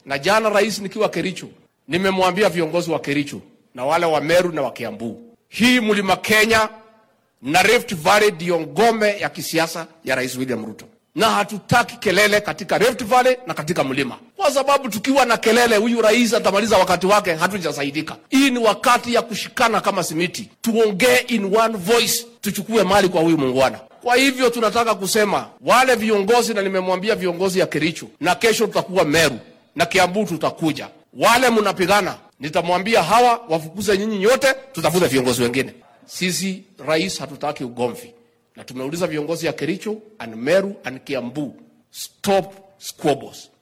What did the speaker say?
Na jana rais nikiwa Kericho, nimemwambia viongozi wa Kericho na wale wa Meru na wa Kiambu, hii Mlima Kenya na Rift Valley ndio ngome ya kisiasa ya Rais William Ruto. Na hatutaki kelele katika Rift Valley na katika mlima. Kwa sababu tukiwa na kelele, huyu rais atamaliza wakati wake, hatujasaidika. Hii ni wakati ya kushikana kama simiti. Tuongee in one voice, tuchukue mali kwa huyu muungwana. Kwa hivyo tunataka kusema wale viongozi, na nimemwambia viongozi ya Kericho, na kesho tutakuwa Meru na Kiambu tutakuja. Wale mnapigana, nitamwambia hawa wafukuze nyinyi nyote, tutafute viongozi wengine. Sisi rais hatutaki ugomvi. Na tumeuliza viongozi ya Kericho and Meru and Kiambu, stop squabbles.